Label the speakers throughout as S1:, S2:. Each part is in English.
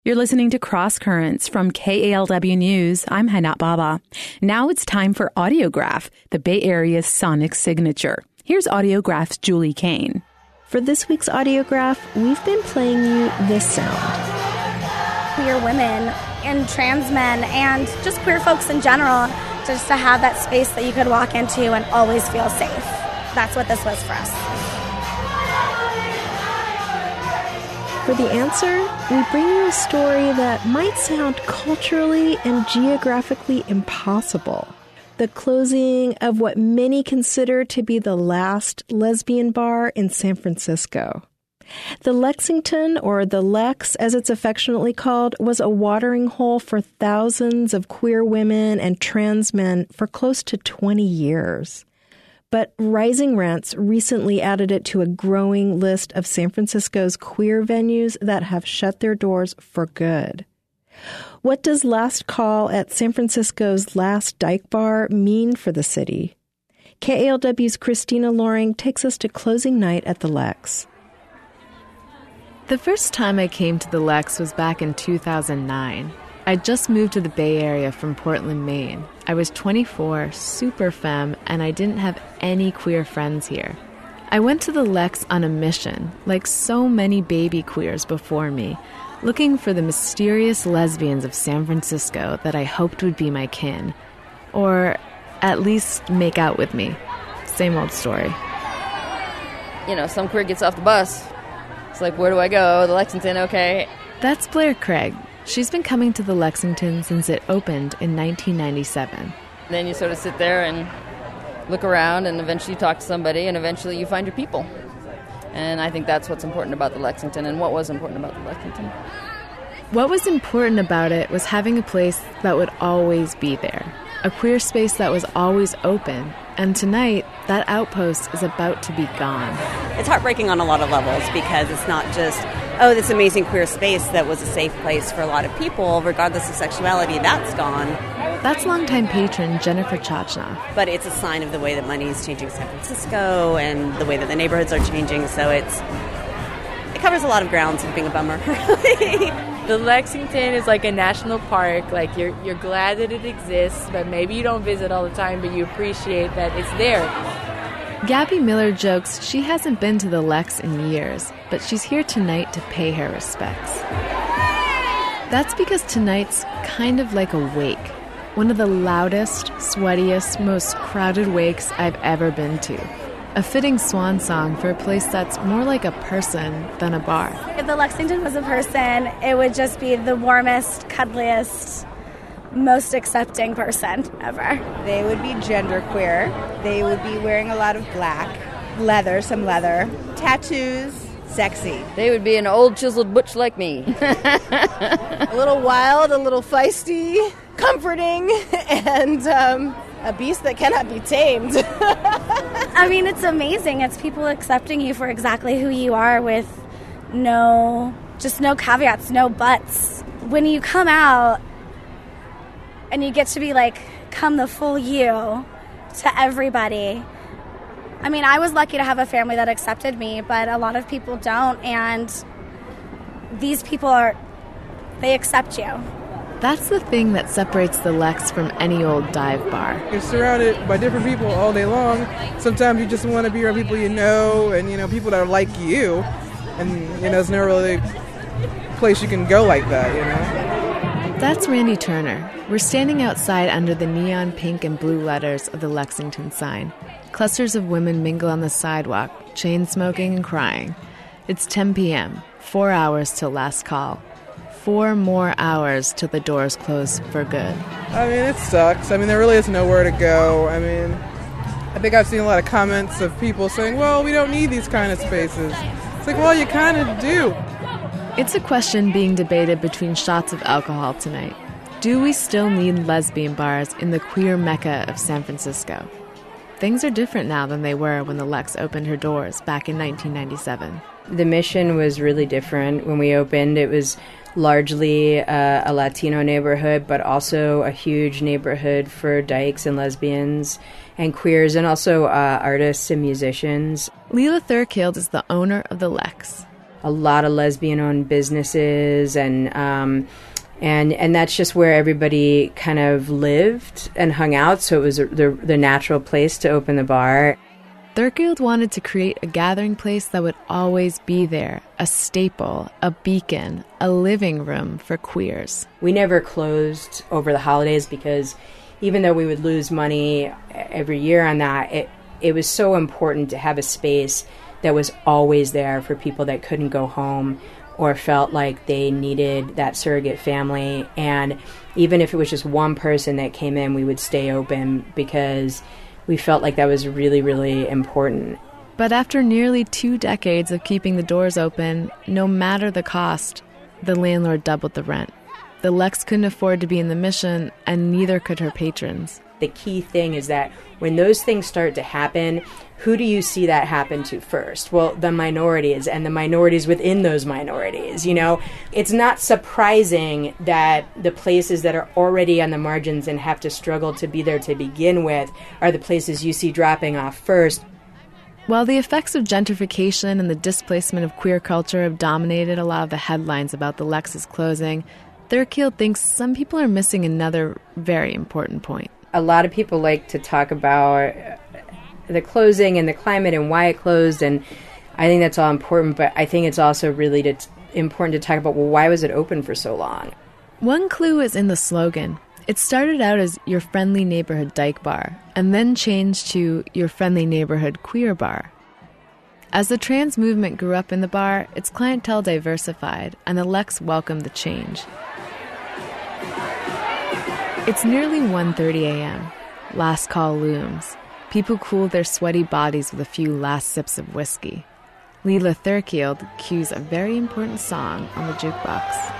S1: You're listening to Cross Currents from KALW News. I'm Hanat Baba. Now it's time for Audiograph, the Bay Area's sonic signature. Here's Audiograph's Julie Kane.
S2: For this week's Audiograph, we've been playing you this sound.
S3: Queer women and trans men and just queer folks in general, just to have that space that you could walk into and always feel safe. That's what this was for us.
S2: For the answer, we bring you a story that might sound culturally and geographically impossible. The closing of what many consider to be the last lesbian bar in San Francisco. The Lexington, or the Lex as it's affectionately called, was a watering hole for thousands of queer women and trans men for close to 20 years. But rising rents recently added it to a growing list of San Francisco's queer venues that have shut their doors for good. What does last call at San Francisco's last dyke bar mean for the city? KALW's Christina Loring takes us to closing night at the Lex.
S4: The first time I came to the Lex was back in 2009. I just moved to the Bay Area from Portland, Maine. I was 24, super femme, and I didn't have any queer friends here. I went to the Lex on a mission, like so many baby queers before me, looking for the mysterious lesbians of San Francisco that I hoped would be my kin, or at least make out with me. Same old story.
S5: You know, some queer gets off the bus. It's like, where do I go? The Lexington, okay.
S4: That's Blair Craig. She's been coming to the Lexington since it opened in 1997.
S5: Then you sort of sit there and look around and eventually you talk to somebody and eventually you find your people. And I think that's what's important about the Lexington and what was important about the Lexington.
S4: What was important about it was having a place that would always be there, a queer space that was always open. And tonight, that outpost is about to be gone.
S6: It's heartbreaking on a lot of levels because it's not just, oh, this amazing queer space that was a safe place for a lot of people, regardless of sexuality, that's gone.
S4: That's longtime patron Jennifer Chachnoff.
S6: But it's a sign of the way that money is changing San Francisco and the way that the neighborhoods are changing, so it covers a lot of ground, so being a bummer.
S7: The Lexington is like a national park. Like you're glad that it exists, but maybe you don't visit all the time, but you appreciate that it's there.
S4: Gabby Miller jokes she hasn't been to the Lex in years, but she's here tonight to pay her respects. That's because tonight's kind of like a wake. One of the loudest, sweatiest, most crowded wakes I've ever been to. A fitting swan song for a place that's more like a person than a bar.
S3: If the Lexington was a person, it would just be the warmest, cuddliest, most accepting person ever.
S8: They would be genderqueer. They would be wearing a lot of black, some leather, tattoos, sexy.
S5: They would be an old chiseled butch like me.
S8: A little wild, a little feisty, comforting, and a beast that cannot be tamed.
S3: I mean, it's amazing. It's people accepting you for exactly who you are with no caveats, no buts. When you come out and you get to be like, come the full you to everybody. I mean, I was lucky to have a family that accepted me, but a lot of people don't, and these people they accept you.
S4: That's the thing that separates the Lex from any old dive bar.
S9: You're surrounded by different people all day long. Sometimes you just want to be around people you know and, people that are like you. And, there's no really place you can go like that,
S4: That's Randy Turner. We're standing outside under the neon pink and blue letters of the Lexington sign. Clusters of women mingle on the sidewalk, chain smoking and crying. It's 10 p.m., 4 hours till last call. 4 more hours till the doors close for good.
S9: I mean, it sucks. There really is nowhere to go. I think I've seen a lot of comments of people saying, well, we don't need these kind of spaces. It's like, well, you kind of do.
S4: It's a question being debated between shots of alcohol tonight. Do we still need lesbian bars in the queer mecca of San Francisco? Things are different now than they were when the Lex opened her doors back in 1997.
S10: The mission was really different. When we opened, it was largely a Latino neighborhood, but also a huge neighborhood for dykes and lesbians and queers, and also artists and musicians.
S4: Leela Thurkild is the owner of the Lex.
S10: a lot of lesbian-owned businesses, and that's just where everybody kind of lived and hung out, so it was the natural place to open the bar.
S4: Thurkield wanted to create a gathering place that would always be there, a staple, a beacon, a living room for queers.
S10: We never closed over the holidays because even though we would lose money every year on that, it was so important to have a space that was always there for people that couldn't go home or felt like they needed that surrogate family. And even if it was just one person that came in, we would stay open because we felt like that was really, really important.
S4: But after nearly 2 decades of keeping the doors open, no matter the cost, the landlord doubled the rent. The Lex couldn't afford to be in the Mission, and neither could her patrons.
S10: The key thing is that when those things start to happen, who do you see that happen to first? Well, the minorities, and the minorities within those minorities. You know, it's not surprising that the places that are already on the margins and have to struggle to be there to begin with are the places you see dropping off first.
S4: While the effects of gentrification and the displacement of queer culture have dominated a lot of the headlines about the Lex's closing, Thurkield thinks some people are missing another very important point.
S10: A lot of people like to talk about the closing and the climate and why it closed, and I think that's all important, but I think it's also really important to talk about, well, why was it open for so long?
S4: One clue is in the slogan. It started out as Your Friendly Neighborhood Dyke Bar, and then changed to Your Friendly Neighborhood Queer Bar. As the trans movement grew up in the bar, its clientele diversified, and the Lex welcomed the change. It's nearly 1:30 a.m. Last call looms. People cool their sweaty bodies with a few last sips of whiskey. Leela Thurkield cues a very important song on the jukebox.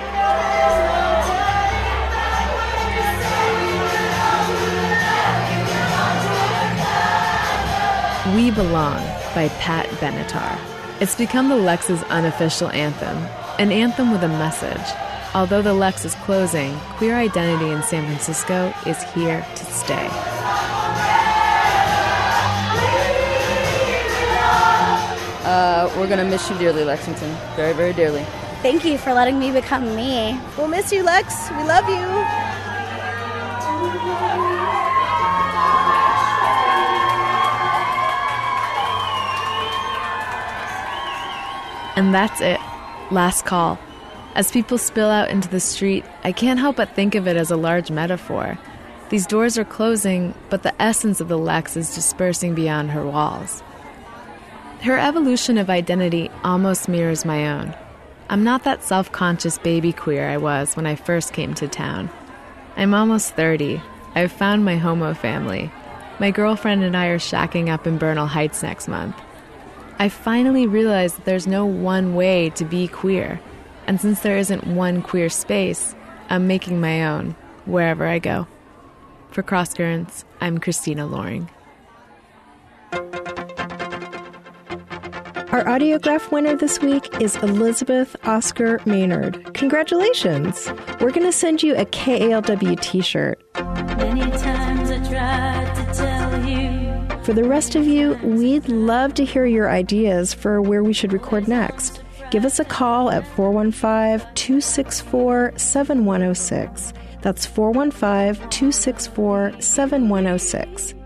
S4: We Belong by Pat Benatar. It's become the Lex's unofficial anthem, an anthem with a message. Although the Lex is closing, queer identity in San Francisco is here to stay.
S5: We're going to miss you dearly, Lexington. Very, very dearly.
S3: Thank you for letting me become me.
S8: We'll miss you, Lex. We love you.
S4: And that's it. Last call. As people spill out into the street, I can't help but think of it as a large metaphor. These doors are closing, but the essence of the Lex is dispersing beyond her walls. Her evolution of identity almost mirrors my own. I'm not that self-conscious baby queer I was when I first came to town. I'm almost 30. I've found my homo family. My girlfriend and I are shacking up in Bernal Heights next month. I finally realized that there's no one way to be queer. And since there isn't one queer space, I'm making my own, wherever I go. For Cross Currents, I'm Christina Loring.
S2: Our Audiograph winner this week is Elizabeth Oscar Maynard. Congratulations! We're going to send you a KALW t-shirt.
S11: Many times I tried to tell you.
S2: For the rest of you, we'd love to hear your ideas for where we should record next. Give us a call at 415-264-7106. That's 415-264-7106.